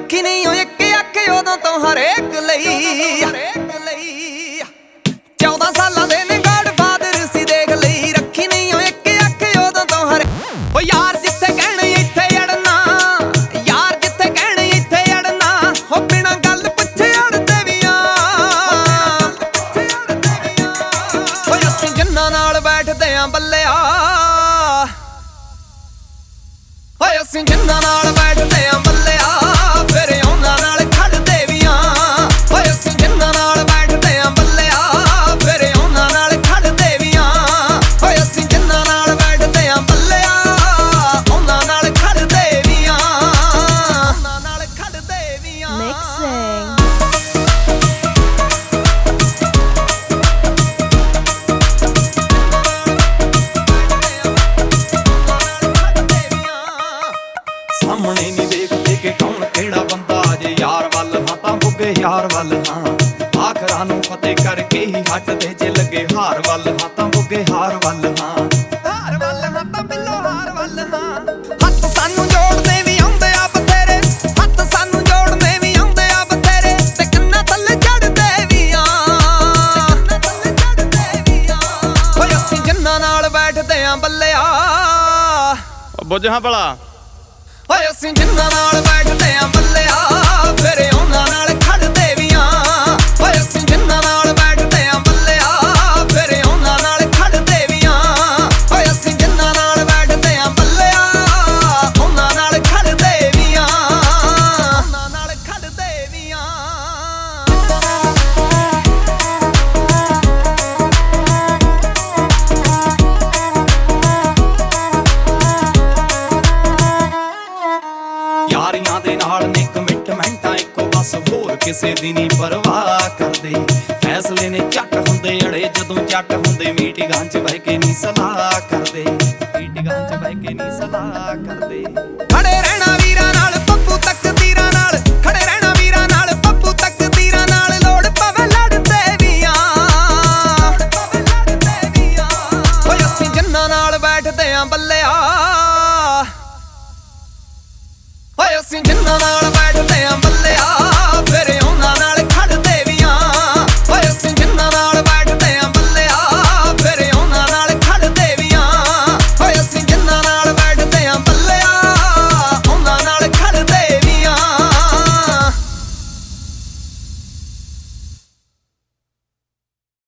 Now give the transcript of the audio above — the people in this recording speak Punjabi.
ਰੱਖੀ ਨਹੀਂ ਓ ਇੱਕ ਅੱਖ ਉਦੋਂ ਤੋਂ ਹਰੇਕ ਲਈ 14 ਸਾਲਾਂ ਦੇ ਨੇ ਗॉडफादर ਸੀ ਦੇਖ ਲਈ ਰੱਖੀ ਨਹੀਂ ਓ ਇੱਕ ਅੱਖ ਉਦੋਂ ਤੋਂ ਹਰੇ ਓ ਯਾਰ ਜਿੱਥੇ ਕਹਿਣੇ ਇੱਥੇ ਅੜਨਾ ਯਾਰ ਜਿੱਥੇ ਕਹਿਣੇ ਇੱਥੇ ਅੜਨਾ ਹੋ ਬਿਨਾਂ ਗੱਲ ਪੁੱਛੇ ਅੜਦੇ ਵੀ ਆ ਓ ਅਸੀਂ ਜਿੰਨਾਂ ਨਾਲ ਬੈਠਦੇ ਆਂ ਬੱਲਿਆ ਓਏ ਅਸੀਂ ਜਿੰਨਾਂ ਨਾਲ ਬੈਠਦੇ ਆਂ ਬੱਲਿਆ ਫਿਰ ਉਹਨਾਂ ਨਾਲ ਖੜਦੇ ਵੀ ਆਂ ਓਏ ਅਸੀਂ ਜਿੰਨਾਂ ਨਾਲ ਬੈਠਦੇ ਆਂ ਬੱਲਿਆ ਫਿਰ ਉਹਨਾਂ ਨਾਲ ਖੜਦੇ ਵੀ ਆਂ ਓਏ ਅਸੀਂ ਜਿੰਨਾਂ ਨਾਲ ਬੈਠਦੇ ਆਂ ਬੱਲਿਆ ਉਹਨਾਂ ਨਾਲ ਖੜਦੇ ਵੀ ਆਂ ਉਹਨਾਂ ਨਾਲ ਖੜਦੇ ਵੀ ਆਂ Mixing. ਸਾਹਮਣੇ ਨਹੀਂ ਦੇਖਦੇ ਕਿ ਕੌਣ ਕਿਹੜਾ ਬੰਦਾ ਜੇ ਯਾਰ ਵੱਲ ਹਾਂ ਤਾਂ ਬੁੱਗੇ ਯਾਰ ਵੱਲ ਹਾਂ ਆਖਰਾਂ ਨੂੰ ਫਤਿਹ ਕਰਕੇ ਹੀ ਹਟਦੇ ਜੇ ਲੱਗੇ ਹਾਰ ਵੱਲ ਹਾਂ ਤਾਂ ਬੁੱਗੇ ਹਾਰ ਵੱਲ ਹਾਂ ਹਾਰ ਵੱਲ ਹਾਂ ਤਾਂ ਬਿੱਲੋ ਹਾਰ ਵੱਲ ਹਾਂ ਹੱਥ ਸਾਨੂੰ ਜੋੜਦੇ ਵੀ ਆਉਂਦੇ ਆ ਬਥੇਰੇ ਹੱਥ ਸਾਨੂੰ ਜੋੜਦੇ ਵੀ ਆਉਂਦੇ ਆ ਬਥੇਰੇ ਤੇ ਕੰਨਾਂ ਥੱਲੇ ਚੜਦੇ ਵੀ ਆ ਓਏ ਅਸੀਂ ਜਿੰਨਾਂ ਨਾਲ ਬੈਠਦੇ ਆਂ ਬੱਲਿਆ ਬੁੱਝ ਹਾਂ ਭਲਾ ਓਏ ਅਸੀਂ ਜਿੰਨਾਂ ਨਾਲ ਬੈਠਦੇ ਆਂ ਬੱਲਿਆ ਫਿਰ ਉਹਨਾਂ ਨਾਲ ਖੜਦੇ ਵੀ ਆਂ ਓਏ ਅਸੀਂ ਜਿੰਨਾਂ ਨਾਲ ਬੈਠਦੇ ਆਂ ਬੱਲਿਆ ਫਿਰ ਉਹਨਾਂ ਨਾਲ ਖੜਦੇ ਵੀ ਆਂ ਓਏ ਅਸੀਂ ਜਿੰਨਾਂ ਨਾਲ ਬੈਠਦੇ ਆਂ ਬੱਲਿਆ ਉਹਨਾਂ ਨਾਲ ਖੜਦੇ ਵੀ ਆਂ ਉਹਨਾਂ ਨਾਲ ਖੜਦੇ ਵੀ ਆਂ ਯਾਰੀਆਂ ਦੇ ਨਾਲ ਨੇ ਕਮਿਟਮੈਂਟਾਂ ਇੱਕੋ ਬਸ ਹੋਰ ਕਿਸੇ ਦੀ ਨਹੀਂ ਪਰਵਾਹ ਕਰਦੇ ਫੈਸਲੇ ਨੇ ਝੱਟ ਹੁੰਦੇ ਅੜੇ ਜਦੋਂ ਝੱਟ ਹੁੰਦੇ ਮੀਟਿੰਗਾਂ 'ਚ ਬਹਿ ਕੇ ਨਹੀਂ ਸਲਾਹ ਕਰਦੇ ਮੀਟਿੰਗਾਂ 'ਚ ਬਹਿ ਕੇ ਨਹੀਂ ਸਲਾਹ ਕਰਦੇ ਖੜੇ ਰਹਿਣਾ ਵੀਰਾਂ ਨਾਲ ਪੱਪੂ ਤਕਦੀਰਾਂ ਨਾਲ ਖੜੇ ਰਹਿਣਾ ਵੀਰਾਂ ਨਾਲ ਪੱਪੂ ਤਕਦੀਰਾਂ ਨਾਲ ਲੋੜ ਪਵੇ ਲੜਦੇ ਵੀ ਆਂ ਓਏ ਅਸੀਂ ਜਿੰਨਾਂ ਨਾਲ ਬੈਠਦੇ ਆਂ ਬੱਲਿਆ ਓਏ ਅਸੀਂ ਜਿੰਨਾਂ ਨਾਲ